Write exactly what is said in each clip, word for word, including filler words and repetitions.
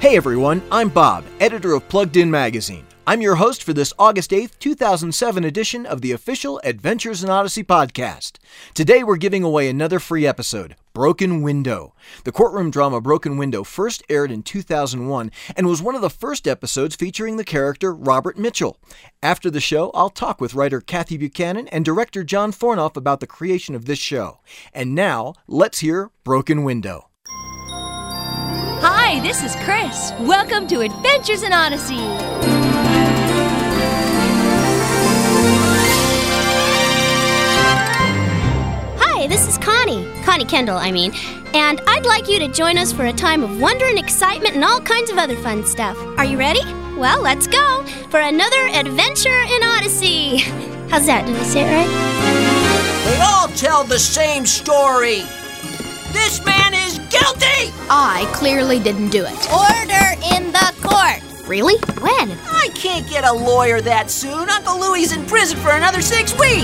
Hey everyone, I'm Bob, editor of Plugged In Magazine. I'm your host for this August eighth, two thousand seven edition of the official Adventures in Odyssey podcast. Today we're giving away another free episode, Broken Window. The courtroom drama Broken Window first aired in two thousand one and was one of the first episodes featuring the character Robert Mitchell. After the show, I'll talk with writer Kathy Buchanan and director John Fornoff about the creation of this show. And now, let's hear Broken Window. Hi, this is Chris. Welcome to Adventures in Odyssey. Hi, this is Connie. Connie Kendall, I mean. And I'd like you to join us for a time of wonder and excitement and all kinds of other fun stuff. Are you ready? Well, let's go for another Adventure in Odyssey. How's that? Did I say it right? They all tell the same story. This man is guilty! I clearly didn't do it. Order in the court. Really? When? I can't get a lawyer that soon. Uncle Louie's in prison for another six weeks.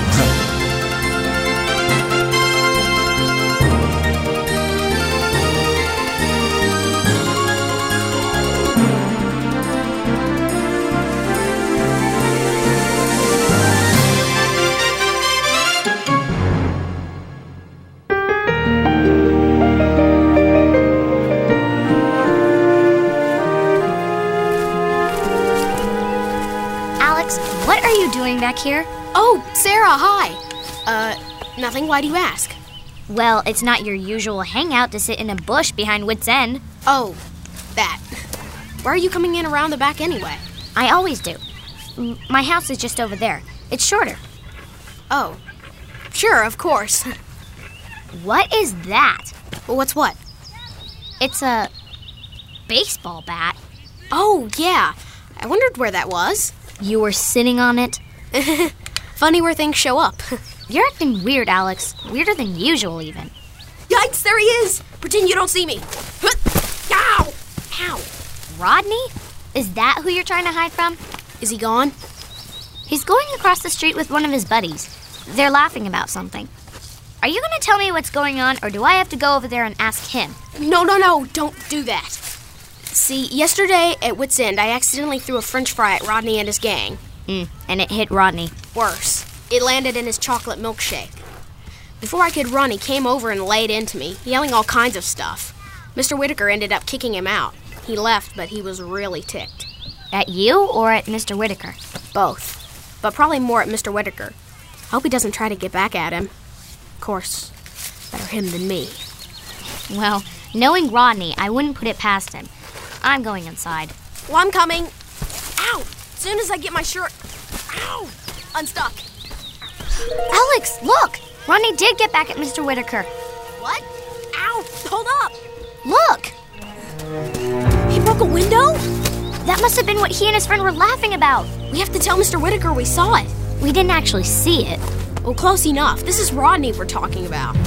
What are you doing back here? Oh, Sarah, hi. Uh, nothing. Why do you ask? Well, it's not your usual hangout to sit in a bush behind Wits End. Oh, that. Why are you coming in around the back anyway? I always do. M- My house is just over there. It's shorter. Oh, sure, of course. What is that? Well, what's what? It's a baseball bat. Oh, yeah. I wondered where that was. You were sitting on it? Funny where things show up. You're acting weird, Alex. Weirder than usual, even. Yikes, there he is! Pretend you don't see me. Ow! Ow! Rodney? Is that who you're trying to hide from? Is he gone? He's going across the street with one of his buddies. They're laughing about something. Are you going to tell me what's going on, or do I have to go over there and ask him? No, no, no, don't do that. See, yesterday at Wits End, I accidentally threw a french fry at Rodney and his gang. Mm, and it hit Rodney. Worse, it landed in his chocolate milkshake. Before I could run, he came over and laid into me, yelling all kinds of stuff. Mister Whitaker ended up kicking him out. He left, but he was really ticked. At you or at Mister Whitaker? Both, but probably more at Mister Whitaker. Hope he doesn't try to get back at him. Of course, better him than me. Well, knowing Rodney, I wouldn't put it past him. I'm going inside. Well, I'm coming. Ow! As soon as I get my shirt... Ow! Unstuck. Alex, look! Rodney did get back at Mister Whitaker. What? Ow! Hold up! Look! He broke a window? That must have been what he and his friend were laughing about. We have to tell Mister Whitaker we saw it. We didn't actually see it. Well, close enough. This is Rodney we're talking about.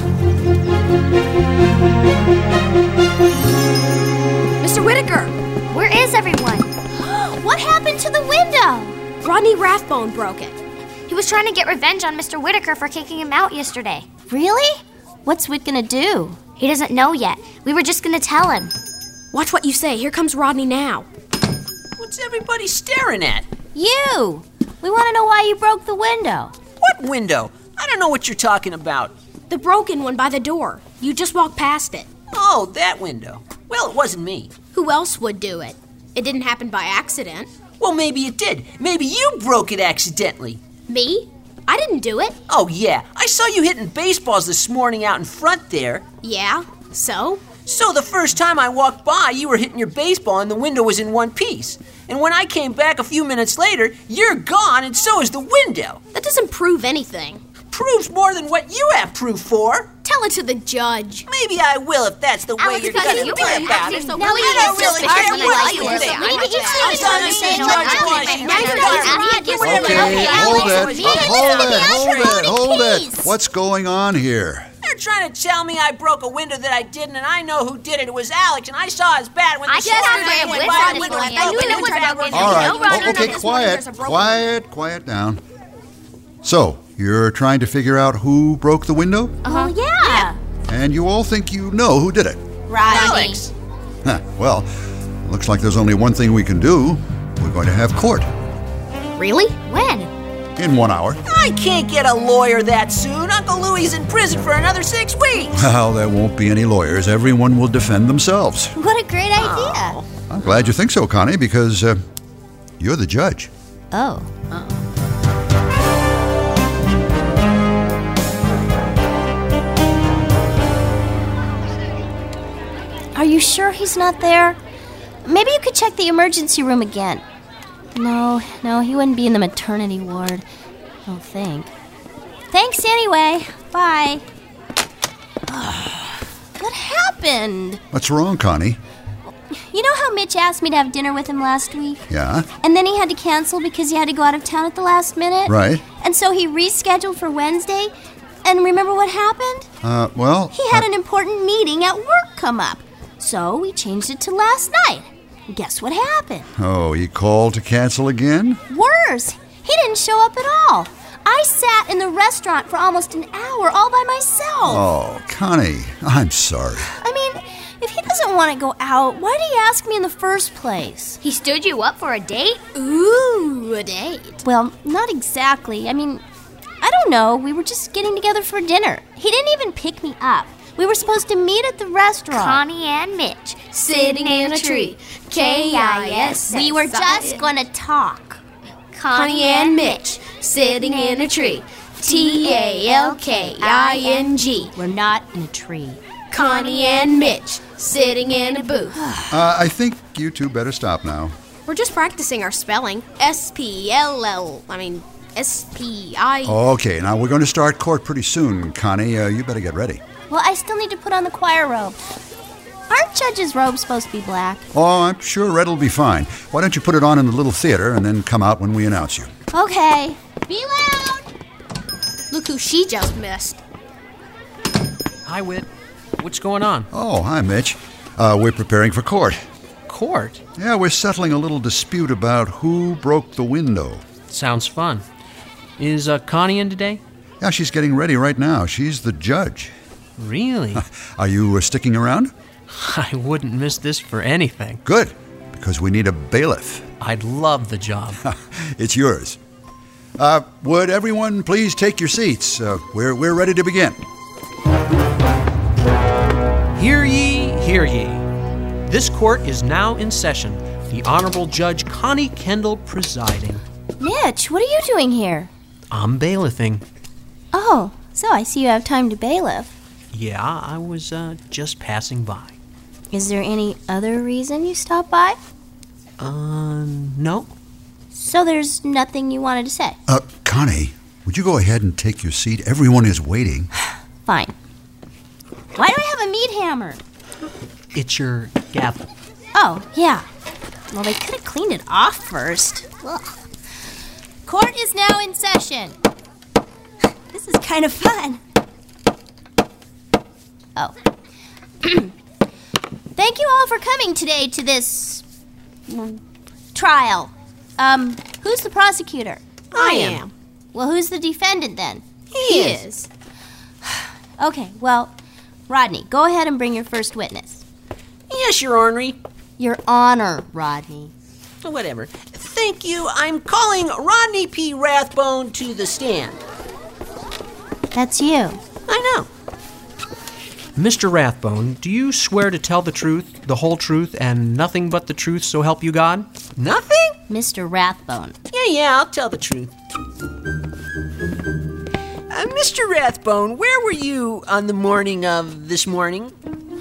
Mister Whitaker! Where is everyone? What happened to the window? Rodney Rathbone broke it. He was trying to get revenge on Mister Whitaker for kicking him out yesterday. Really? What's Whit gonna do? He doesn't know yet. We were just gonna tell him. Watch what you say. Here comes Rodney now. What's everybody staring at? You! We want to know why you broke the window. What window? I don't know what you're talking about. The broken one by the door. You just walked past it. Oh, that window. Well, it wasn't me. Who else would do it? It didn't happen by accident. Well, maybe it did. Maybe you broke it accidentally. Me? I didn't do it. Oh, yeah. I saw you hitting baseballs this morning out in front there. Yeah? So? So the first time I walked by, you were hitting your baseball and the window was in one piece. And when I came back a few minutes later, you're gone and so is the window. That doesn't prove anything. Proves more than what you have proof for. Tell it to the judge. Maybe I will if that's the way Alex, you're because going to you be were about acting it. so No, really I don't really suspicious care when what you you were think. there. I'm Maybe you I'm done to see George Washington. Now you're going to read this. Okay, hold it. Hold it, hold it, hold it. What's going on here? They're trying to tell me I broke a window that I didn't, and I know who did it. It was Alex, and I saw his bat when the I storm just man saw went it. by. I The window knew was it. I knew broken. it was broken. All right. No, no, no, Oh, okay, no, quiet, there's a broken quiet, quiet down. So, you're trying to figure out who broke the window? Uh-huh. Yeah. And you all think you know who did it? Right. Alex. Huh, well, Looks like there's only one thing we can do. We're going to have court Really? When? in one hour. I can't get a lawyer that soon. Uncle Louie's in prison for another six weeks. Well, there won't be any lawyers. Everyone will defend themselves. What a great idea. I'm glad you think so, Connie, because uh, you're the judge. Oh. Are you sure he's not there? Maybe you could check the emergency room again. No, no, he wouldn't be in the maternity ward. I don't think. Thanks anyway. Bye. What happened? What's wrong, Connie? You know how Mitch asked me to have dinner with him last week? Yeah? And then he had to cancel because he had to go out of town at the last minute? Right. And so he rescheduled for Wednesday. And remember what happened? Uh, well... He had uh, an important meeting at work come up. So we changed it to last night. And guess what happened? Oh, he called to cancel again? Worse. He didn't show up at all. I sat in the restaurant for almost an hour all by myself. Oh, Connie, I'm sorry. I mean, if he doesn't want to go out, why did he ask me in the first place? He stood you up for a date? Ooh, a date. Well, not exactly. I mean, I don't know. We were just getting together for dinner. He didn't even pick me up. We were supposed to meet at the restaurant. Connie and Mitch. Sitting in a tree. K I S. We were just going to talk. Connie and Mitch. Sitting in a tree. T A L K I N G. We're not in a tree. Connie and Mitch. Sitting in a booth. Uh, I think you two better stop now. We're just practicing our spelling. S P L L. I mean, S P I. Okay, now we're going to start court pretty soon, Connie. Uh, you better get ready. Well, I still need to put on the choir robe. Aren't judges' robes supposed to be black? Oh, I'm sure Red will be fine. Why don't you put it on in the little theater and then come out when we announce you? Okay. Be loud! Look who she just missed. Hi, Whit. What's going on? Oh, hi, Mitch. Uh, we're preparing for court. Court? Yeah, we're settling a little dispute about who broke the window. Sounds fun. Is uh, Connie in today? Yeah, she's getting ready right now. She's the judge. Really? Are you uh, sticking around? I wouldn't miss this for anything. Good, because we need a bailiff. I'd love the job. It's yours. Uh, would everyone please take your seats? Uh, we're, we're ready to begin. Hear ye, hear ye. This court is now in session. The Honorable Judge Connie Kendall presiding. Mitch, what are you doing here? I'm bailiffing. Oh, so I see you have time to bailiff. Yeah, I was uh, just passing by. Is there any other reason you stopped by? Uh, no. So there's nothing you wanted to say? Uh, Connie, would you go ahead and take your seat? Everyone is waiting. Fine. Why do I have a meat hammer? It's your gavel. Oh, yeah. Well, they could have cleaned it off first. Ugh. Court is now in session. This is kind of fun. Oh. Thank you all for coming today to this mm, trial. Um, who's the prosecutor? I am. Well, who's the defendant then? He is. Okay, well, Rodney, go ahead and bring your first witness. Yes, Your Ornery. Your Honor, Rodney. Whatever. Thank you. I'm calling Rodney P. Rathbone to the stand. That's you. I know. Mister Rathbone, do you swear to tell the truth, the whole truth, and nothing but the truth, so help you God? Nothing? Mister Rathbone. Yeah, yeah, I'll tell the truth. Uh, Mister Rathbone, where were you on the morning of this morning?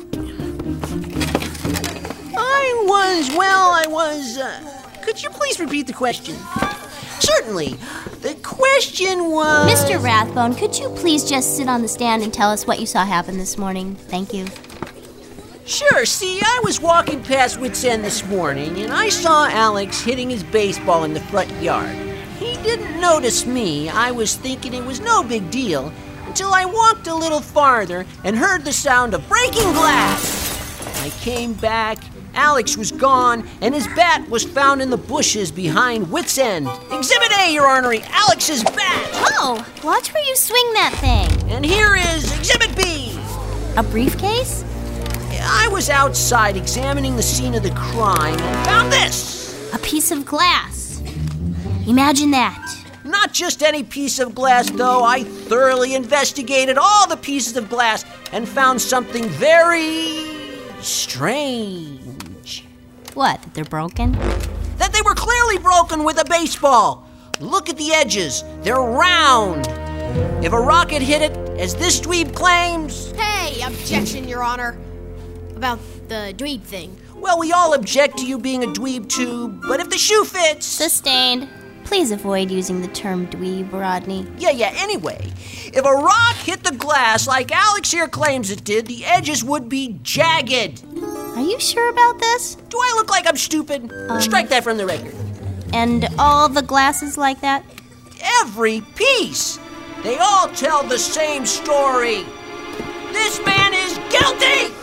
I was, well, I was, uh, could you please repeat the question? Certainly. The question was... Mister Rathbone, could you please just sit on the stand and tell us what you saw happen this morning? Thank you. Sure, see, I was walking past Wits End this morning, and I saw Alex hitting his baseball in the front yard. He didn't notice me. I was thinking it was no big deal, until I walked a little farther and heard the sound of breaking glass. I came back, Alex was gone, and his bat was found in the bushes behind Wits End. Exhibit A, Your Ornery, Alex's bat! Oh, watch where you swing that thing. And here is Exhibit B. A briefcase? I was outside examining the scene of the crime and found this. A piece of glass. Imagine that. Not just any piece of glass, though. I thoroughly investigated all the pieces of glass and found something very strange. What, that they're broken? That they were clearly broken with a baseball. Look at the edges. They're round. If a rocket hit it, as this dweeb claims... Hey, objection, Your Honor. About the dweeb thing. Well, we all object to you being a dweeb, too, but if the shoe fits... Sustained. Please avoid using the term dweeb, Rodney. Yeah, yeah, anyway. If a rock hit the glass like Alex here claims it did, the edges would be jagged. Are you sure about this? Do I look like I'm stupid? Um, Strike that from the record. And all the glasses like that? Every piece. They all tell the same story. This man is guilty!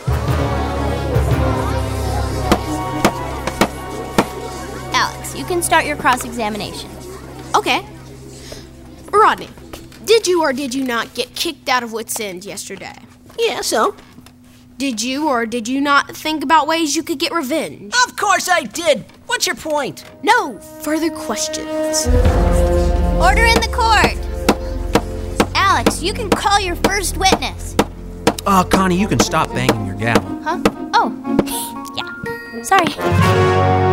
Alex, you can start your cross-examination. Okay. Rodney, did you or did you not get kicked out of Wits End yesterday? Yeah, so? Did you or did you not think about ways you could get revenge? Of course I did. What's your point? No further questions. Order in the court. Alex, you can call your first witness. Uh, Connie, you can stop banging your gavel. Huh? Oh, yeah. Sorry.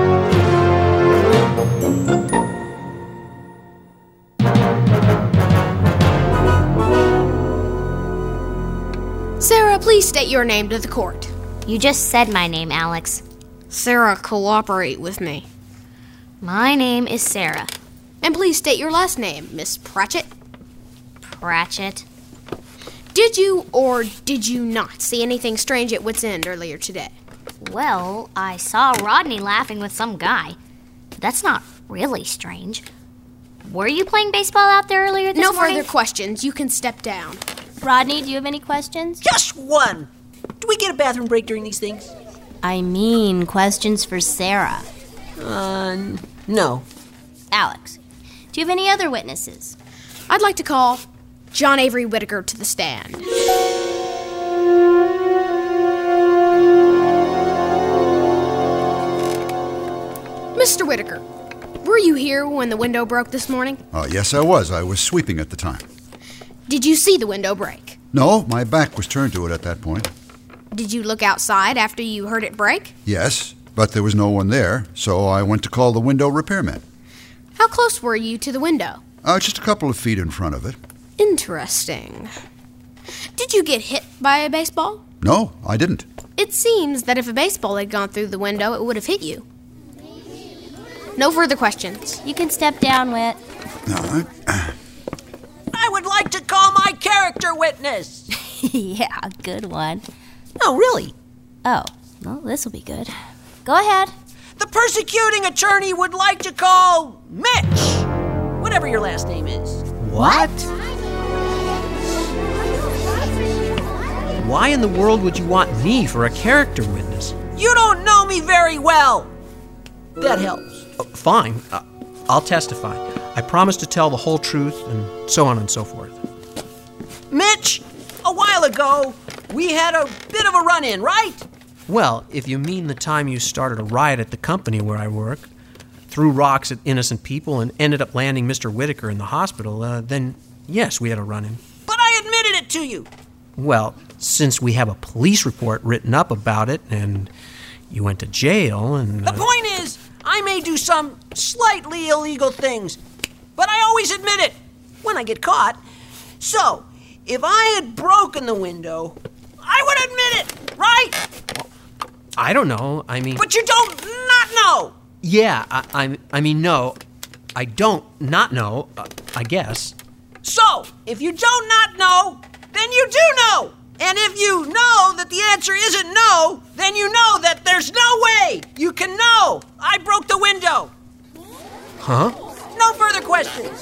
Sarah, please state your name to the court. You just said my name, Alex. Sarah, cooperate with me. My name is Sarah. And please state your last name, Miss Pratchett. Pratchett. Did you or did you not see anything strange at Wits End earlier today? Well, I saw Rodney laughing with some guy. That's not really strange. Were you playing baseball out there earlier this no morning? No further questions. You can step down. Rodney, do you have any questions? Just one. Do we get a bathroom break during these things? I mean, questions for Sarah. Uh, no. Alex, do you have any other witnesses? I'd like to call John Avery Whitaker to the stand. Mister Whitaker, were you here when the window broke this morning? Uh, yes, I was. I was sweeping at the time. Did you see the window break? No, my back was turned to it at that point. Did you look outside after you heard it break? Yes, but there was no one there, so I went to call the window repairman. How close were you to the window? Uh, just a couple of feet in front of it. Interesting. Did you get hit by a baseball? No, I didn't. It seems that if a baseball had gone through the window, it would have hit you. No further questions. You can step down, Whit. No, I... I would like to call my character witness. Yeah, good one. Oh, really? Oh, well, this'll be good. Go ahead. The persecuting attorney would like to call Mitch, whatever your last name is. What? Why in the world would you want me for a character witness? You don't know me very well. That helps. Oh, fine. Uh, I'll testify. I promise to tell the whole truth, and so on and so forth. Mitch, a while ago, we had a bit of a run-in, right? Well, if you mean the time you started a riot at the company where I work, threw rocks at innocent people, and ended up landing Mister Whitaker in the hospital, uh, then yes, we had a run-in. But I admitted it to you. Well, since we have a police report written up about it, and you went to jail, and... Uh, the point is, I may do some slightly illegal things, but I always admit it when I get caught. So, if I had broken the window, I would admit it, right? I don't know. I mean... But you don't not know. Yeah, I, I, I mean, no. I don't not know, uh, I guess. So, if you don't not know, then you do know. And if you know that the answer isn't no, then you know that there's no way you can know I broke the window. Huh? No further questions.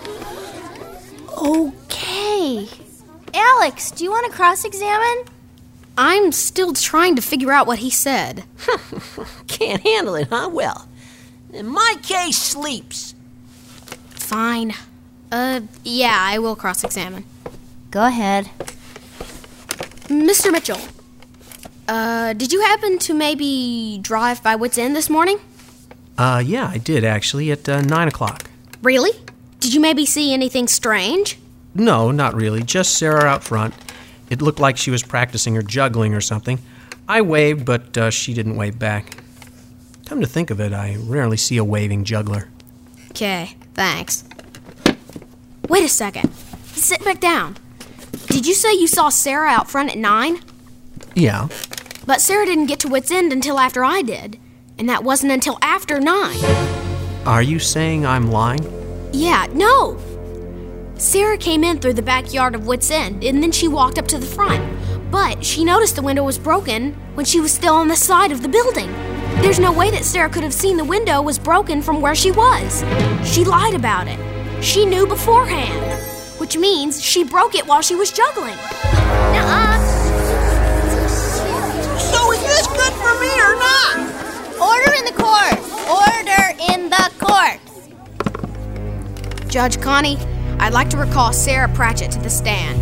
Okay. Alex, do you want to cross-examine? I'm still trying to figure out what he said. Can't handle it, huh? Well, in my case, sleeps. Fine. Uh, yeah, I will cross-examine. Go ahead. Mister Mitchell, Uh, did you happen to maybe drive by Wits End this morning? Uh, yeah, I did, actually, at uh, nine o'clock. Really? Did you maybe see anything strange? No, not really. Just Sarah out front. It looked like she was practicing her juggling or something. I waved, but uh, she didn't wave back. Come to think of it, I rarely see a waving juggler. Okay, thanks. Wait a second. Sit back down. Did you say you saw Sarah out front at nine? Yeah. But Sarah didn't get to Wits End until after I did. And that wasn't until after nine. Are you saying I'm lying? Yeah, no. Sarah came in through the backyard of Wits End, and then she walked up to the front. But she noticed the window was broken when she was still on the side of the building. There's no way that Sarah could have seen the window was broken from where she was. She lied about it. She knew beforehand, which means she broke it while she was juggling. Nuh-uh. So is this good for me or not? Order in the court! Order in the court! Judge Connie, I'd like to recall Sarah Pratchett to the stand.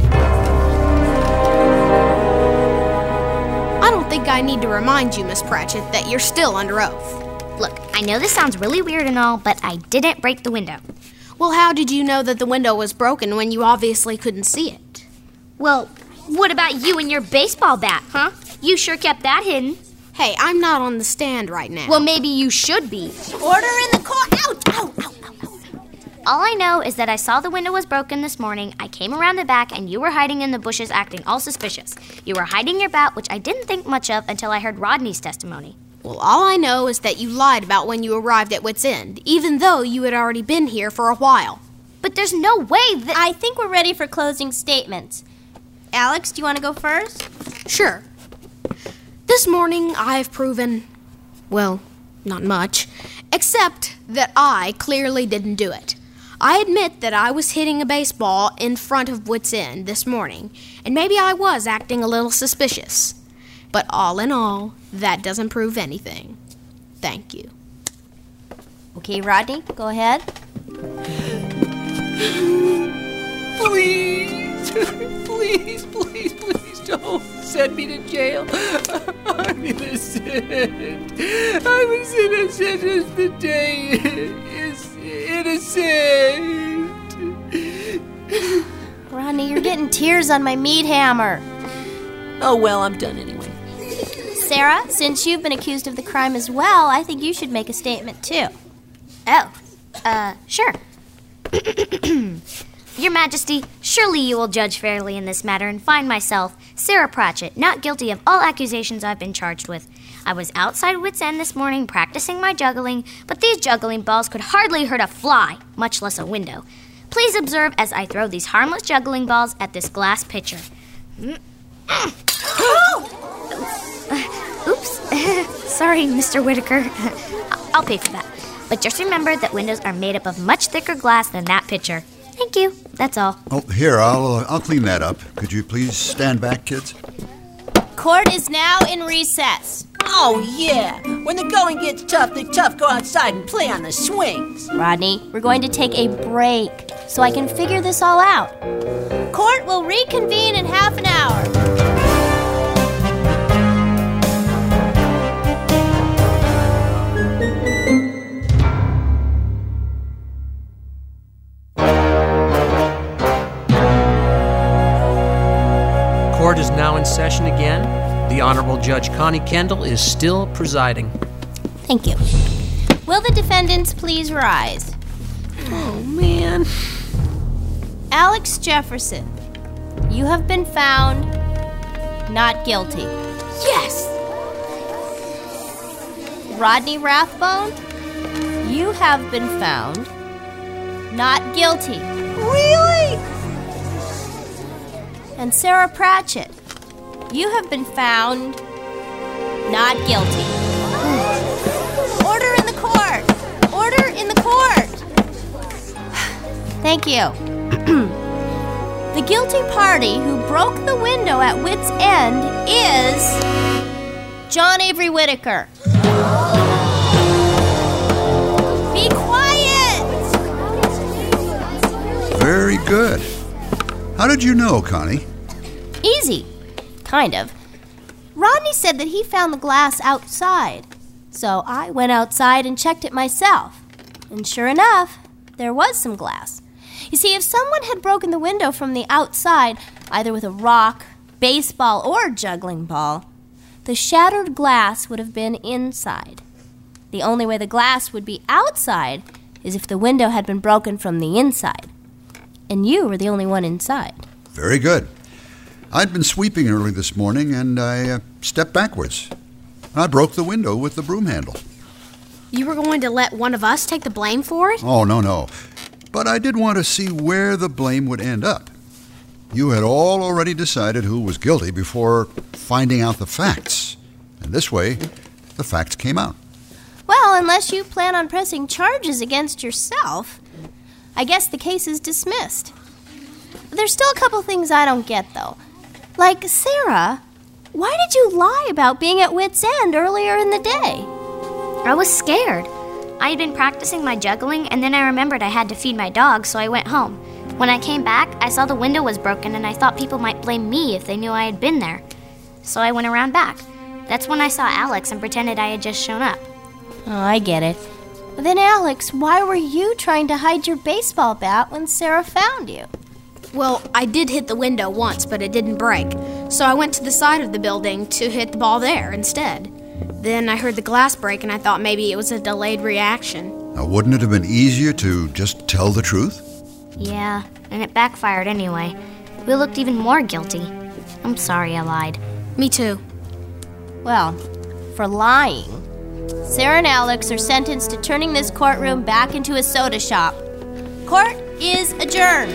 I don't think I need to remind you, Miss Pratchett, that you're still under oath. Look, I know this sounds really weird and all, but I didn't break the window. Well, how did you know that the window was broken when you obviously couldn't see it? Well, what about you and your baseball bat, huh? You sure kept that hidden. Hey, I'm not on the stand right now. Well, maybe you should be. Order in the court! Ouch! Ow! Ow! Ow! Ow! All I know is that I saw the window was broken this morning, I came around the back, and you were hiding in the bushes acting all suspicious. You were hiding your bat, which I didn't think much of until I heard Rodney's testimony. Well, all I know is that you lied about when you arrived at Wits End, even though you had already been here for a while. But there's no way that... I think we're ready for closing statements. Alex, do you want to go first? Sure. This morning, I've proven, well, not much, except that I clearly didn't do it. I admit that I was hitting a baseball in front of Wits End this morning, and maybe I was acting a little suspicious. But all in all, that doesn't prove anything. Thank you. Okay, Rodney, go ahead. Please, please, please, please don't send me to jail. I'm innocent. I'm as innocent as the day is innocent. Rodney, you're getting tears on my meat hammer. Oh, well, I'm done anyway. Sarah, since you've been accused of the crime as well, I think you should make a statement too. Oh, uh, sure. Your Majesty, surely you will judge fairly in this matter and find myself, Sarah Pratchett, not guilty of all accusations I've been charged with. I was outside Wits End this morning practicing my juggling, but these juggling balls could hardly hurt a fly, much less a window. Please observe as I throw these harmless juggling balls at this glass pitcher. Oops. Sorry, Mister Whitaker. I'll pay for that. But just remember that windows are made up of much thicker glass than that pitcher. Thank you. That's all. Oh, here, I'll, uh, I'll clean that up. Could you please stand back, kids? Court is now in recess. Oh, yeah. When the going gets tough, the tough go outside and play on the swings. Rodney, we're going to take a break so I can figure this all out. Court will reconvene in half an hour. Court is now in session again. The Honorable Judge Connie Kendall is still presiding. Thank you. Will the defendants please rise? Oh, man. Alex Jefferson, you have been found not guilty. Yes! Rodney Rathbone, you have been found not guilty. Really? And Sarah Pratchett, you have been found not guilty. Order in the court! Order in the court! Thank you. The guilty party who broke the window at Wits End is John Avery Whitaker. Be quiet! Very good. How did you know, Connie? Easy. Kind of. Rodney said that he found the glass outside. So I went outside and checked it myself. And sure enough, there was some glass. You see, if someone had broken the window from the outside, either with a rock, baseball, or juggling ball, the shattered glass would have been inside. The only way the glass would be outside is if the window had been broken from the inside. And you were the only one inside. Very good. I'd been sweeping early this morning, and I uh, stepped backwards. I broke the window with the broom handle. You were going to let one of us take the blame for it? Oh, no, no. But I did want to see where the blame would end up. You had all already decided who was guilty before finding out the facts. And this way, the facts came out. Well, unless you plan on pressing charges against yourself, I guess the case is dismissed. There's still a couple things I don't get, though. Like, Sarah, why did you lie about being at Wits End earlier in the day? I was scared. I had been practicing my juggling, and then I remembered I had to feed my dog, so I went home. When I came back, I saw the window was broken, and I thought people might blame me if they knew I had been there. So I went around back. That's when I saw Alex and pretended I had just shown up. Oh, I get it. But then, Alex, why were you trying to hide your baseball bat when Sarah found you? Well, I did hit the window once, but it didn't break. So I went to the side of the building to hit the ball there instead. Then I heard the glass break, and I thought maybe it was a delayed reaction. Now, wouldn't it have been easier to just tell the truth? Yeah, and it backfired anyway. We looked even more guilty. I'm sorry I lied. Me too. Well, for lying, Sarah and Alex are sentenced to turning this courtroom back into a soda shop. Court is adjourned.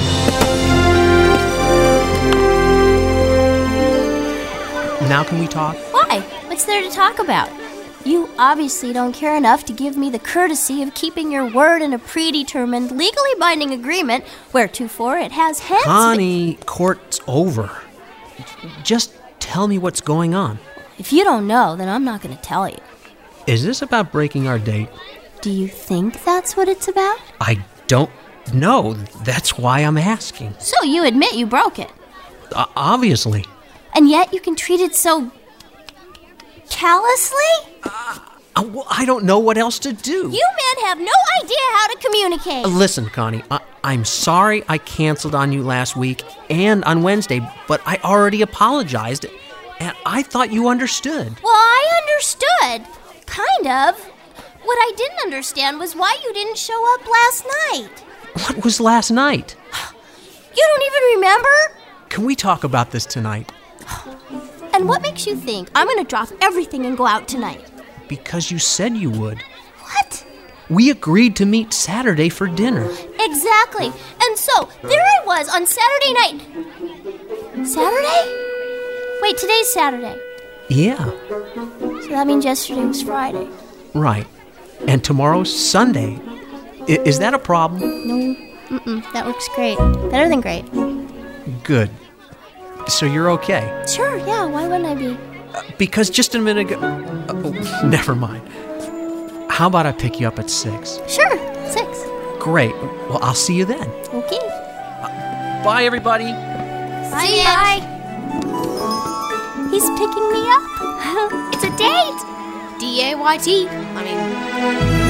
Now can we talk? Why? What's there to talk about? You obviously don't care enough to give me the courtesy of keeping your word in a predetermined, legally binding agreement, wheretofore it has hence... Connie, court's over. Just tell me what's going on. If you don't know, then I'm not going to tell you. Is this about breaking our date? Do you think that's what it's about? I don't know. That's why I'm asking. So you admit you broke it. Uh, obviously. And yet you can treat it so... callously? Uh, well, I don't know what else to do. You men have no idea how to communicate. Uh, listen, Connie, I- I'm sorry I canceled on you last week and on Wednesday, but I already apologized, and I thought you understood. Well, I understood. Kind of. What I didn't understand was why you didn't show up last night. What was last night? You don't even remember? Can we talk about this tonight? And what makes you think I'm going to drop everything and go out tonight? Because you said you would. What? We agreed to meet Saturday for dinner. Exactly. And so, there I was on Saturday night. Saturday? Wait, today's Saturday. Yeah. So that means yesterday was Friday. Right. And tomorrow's Sunday. I- is that a problem? No. Mm-mm. That looks great. Better than great. Good. So you're okay? Sure, yeah. Why wouldn't I be? Uh, because just a minute ago... Uh, oh, never mind. How about I pick you up at six? Sure, six. Great. Well, I'll see you then. Okay. Uh, bye, everybody. Bye. See ya. He's picking me up. It's a date. D A Y T. I mean...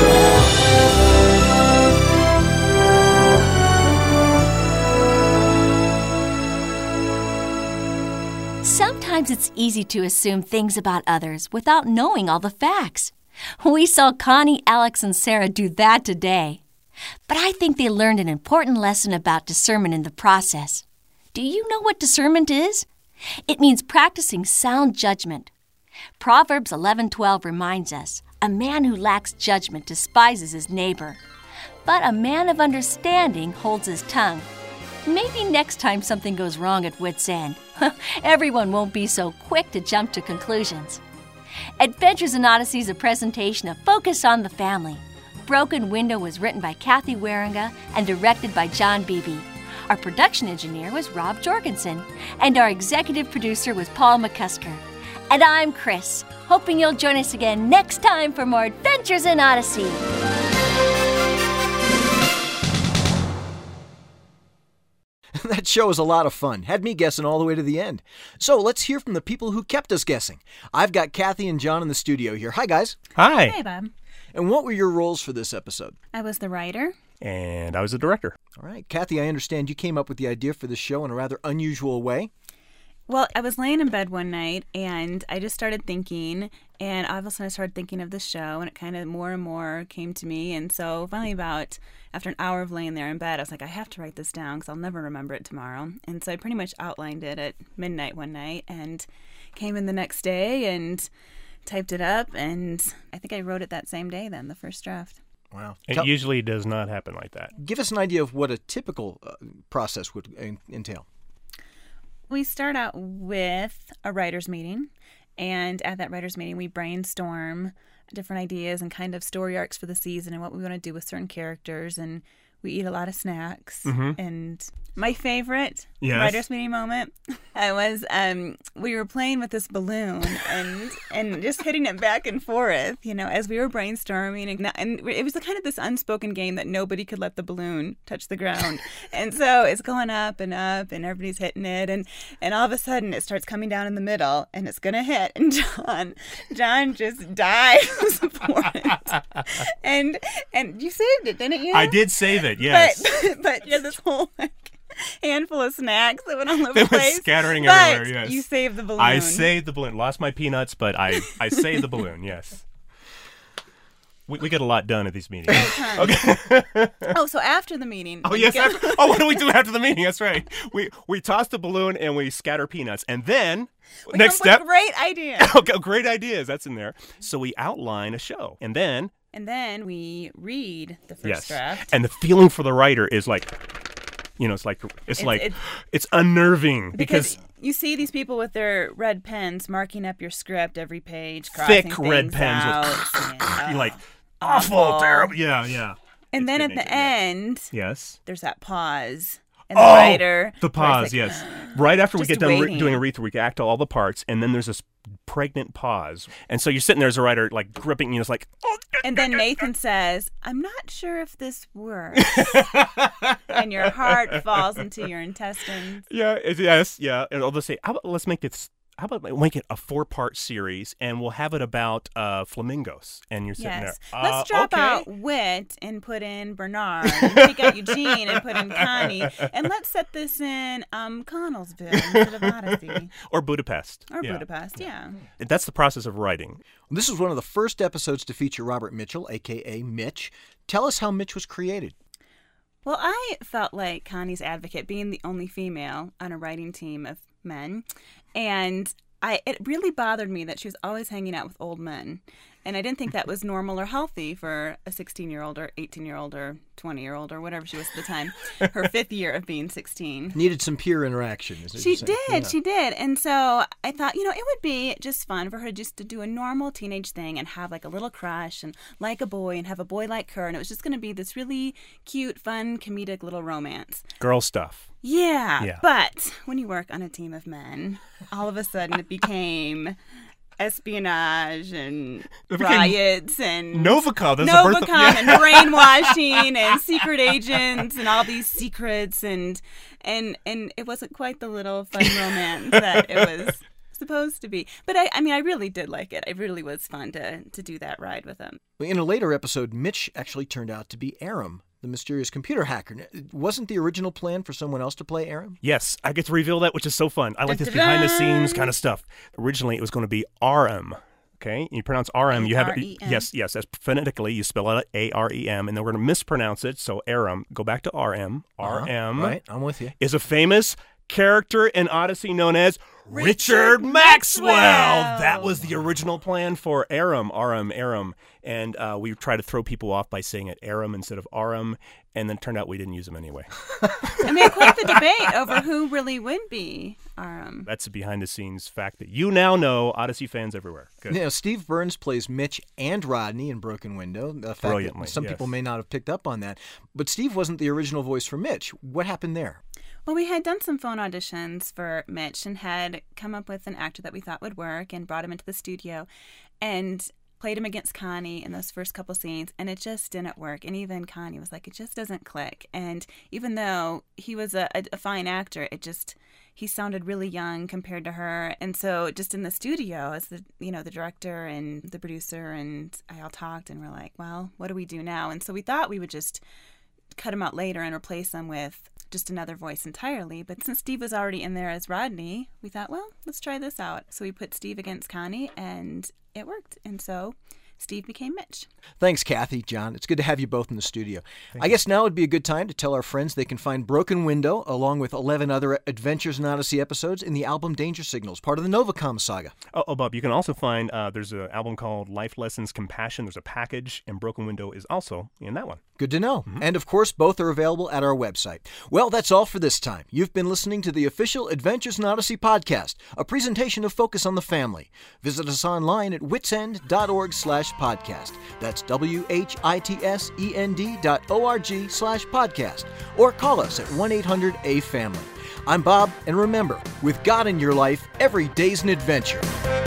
Sometimes it's easy to assume things about others without knowing all the facts. We saw Connie, Alex, and Sarah do that today. But I think they learned an important lesson about discernment in the process. Do you know what discernment is? It means practicing sound judgment. Proverbs eleven twelve reminds us, a man who lacks judgment despises his neighbor, but a man of understanding holds his tongue. Maybe next time something goes wrong at Wits End, everyone won't be so quick to jump to conclusions. Adventures in Odyssey is a presentation of Focus on the Family. Broken Window was written by Kathy Waringa and directed by John Beebe. Our production engineer was Rob Jorgensen, and our executive producer was Paul McCusker. And I'm Chris, hoping you'll join us again next time for more Adventures in Odyssey. That show was a lot of fun. Had me guessing all the way to the end. So let's hear from the people who kept us guessing. I've got Kathy and John in the studio here. Hi, guys. Hi. Hey, Bob. And what were your roles for this episode? I was the writer. And I was the director. All right. Kathy, I understand you came up with the idea for the show in a rather unusual way. Well, I was laying in bed one night, and I just started thinking, and all of a sudden I started thinking of the show, and it kind of more and more came to me. And so finally about, after an hour of laying there in bed, I was like, I have to write this down because I'll never remember it tomorrow. And so I pretty much outlined it at midnight one night and came in the next day and typed it up, and I think I wrote it that same day then, the first draft. Wow. It Tell- usually does not happen like that. Give us an idea of what a typical uh, process would en- entail. We start out with a writer's meeting, and at that writer's meeting, we brainstorm different ideas and kind of story arcs for the season and what we want to do with certain characters, and we eat a lot of snacks. Mm-hmm. And my favorite Yes. writer's meeting moment, I was um, we were playing with this balloon and and just hitting it back and forth, you know, as we were brainstorming, and, and it was the kind of this unspoken game that nobody could let the balloon touch the ground, and so it's going up and up, and everybody's hitting it, and and all of a sudden it starts coming down in the middle, and it's gonna hit, and John, John just dives for it, and and you saved it, didn't you? I did save it, yes. But, but you had this whole like handful of snacks that went all over They the went place. scattering but everywhere, yes. You saved the balloon. I saved the balloon. Lost my peanuts, but I, I saved the balloon, yes. We, we get a lot done at these meetings. Okay. Oh, so after the meeting. Oh, when yes. you get- After, oh, what do we do after the meeting? That's right. We we toss the balloon and we scatter peanuts. And then, we next come up step. with great idea. Okay, great ideas. That's in there. So we outline a show. And then. And then we read the first Yes. draft. And the feeling for the writer is like, you know, it's like, it's, It's- like, it's- it's unnerving Because, because, you see these people with their red pens marking up your script every page, crossing thick red things pens out, with, and, you're like, oh, awful, awful. terrible. Yeah, yeah. And It's then good at the nature, yeah. end, Yes. there's that pause. And the Oh, writer. the where pause, it's like, yes. Right after we just get done re- waiting. doing a read through, we act all the parts, and then there's this pregnant pause. And so you're sitting there as a writer, like gripping, you know, it's like, oh, And then Nathan says, I'm not sure if this works. And your heart falls into your intestines. yeah, it's, yes, yeah. And they'll say, how about let's make it, how about make it a four part series, and we'll have it about uh, flamingos. And you're sitting Yes. there. Let's uh, drop okay. out Wit and put in Bernard, and take out Eugene and put in Connie, and let's set this in um, Connellsville instead of Odyssey. Or Budapest. Or yeah. Budapest, yeah. That's the process of writing. This was one of the first episodes to feature Robert Mitchell, a k a. Mitch. Tell us how Mitch was created. Well, I felt like Connie's advocate, being the only female on a writing team of men, and I it really bothered me that she was always hanging out with old men, and I didn't think that was normal or healthy for a sixteen-year-old or eighteen-year-old or twenty-year-old or whatever she was at the time, her fifth year of being sixteen. Needed some peer interaction. Is what She you're saying. did, Yeah. she did. And so I thought, you know, it would be just fun for her just to do a normal teenage thing and have like a little crush and like a boy and have a boy like her. And it was just going to be this really cute, fun, comedic little romance. Girl stuff. Yeah, Yeah. But when you work on a team of men, all of a sudden it became espionage and It became riots and Novacom. That's the birth of- Novacom yeah. and brainwashing and secret agents and all these secrets and and and it wasn't quite the little fun romance that it was supposed to be. But I, I mean, I really did like it. It really was fun to to do that ride with him. In a later episode, Mitch actually turned out to be Aram, the mysterious computer hacker. Wasn't the original plan for someone else to play Aram? Yes, I get to reveal that, which is so fun. I like this Dun-dun-dun. behind the scenes kind of stuff. Originally, it was going to be R M. Okay, you pronounce R M. You have A R E M. yes, yes. That's phonetically, you spell out A R E M, and then we're going to mispronounce it. So Aram. Go back to R M. R M. Right, I'm with you. Is a famous character in Odyssey known as Richard Richard Maxwell. Maxwell. That was the original plan for Aram, Aram, Aram. And uh, we try to throw people off by saying it Aram instead of Aram, and then it turned out we didn't use them anyway. And we had quite the debate over who really would be Aram. That's a behind-the-scenes fact that you now know, Odyssey fans everywhere. Good. You know, Steve Burns plays Mitch and Rodney in Broken Window. A fact that Brilliantly, some yes. people may not have picked up on that. But Steve wasn't the original voice for Mitch. What happened there? Well, we had done some phone auditions for Mitch and had come up with an actor that we thought would work and brought him into the studio. And played him against Connie in those first couple scenes, and it just didn't work. And even Connie was like, it just doesn't click. And even though he was a, a, a fine actor, it just, he sounded really young compared to her. And so just in the studio, as the, you know, the director and the producer and I all talked, and we're like, well, what do we do now? And so we thought we would just cut him out later and replace him with just another voice entirely. But since Steve was already in there as Rodney, we thought, well, let's try this out. So we put Steve against Connie, and it worked. And so Steve became Mitch. Thanks, Kathy, John. It's good to have you both in the studio. Thank I you. guess now would be a good time to tell our friends they can find Broken Window, along with eleven other Adventures in Odyssey episodes, in the album Danger Signals, part of the Novacom saga. Oh, oh Bob, you can also find, uh, there's an album called Life Lessons Compassion. There's a package, and Broken Window is also in that one. Good to know. Mm-hmm. And, of course, both are available at our website. Well, that's all for this time. You've been listening to the official Adventures in Odyssey podcast, a presentation of Focus on the Family. Visit us online at witsend.org slash podcast. That's W-H-I-T-S-E-N-D dot O-R-G slash podcast. Or call us at one eight hundred A family. I'm Bob, and remember, with God in your life, every day's an adventure.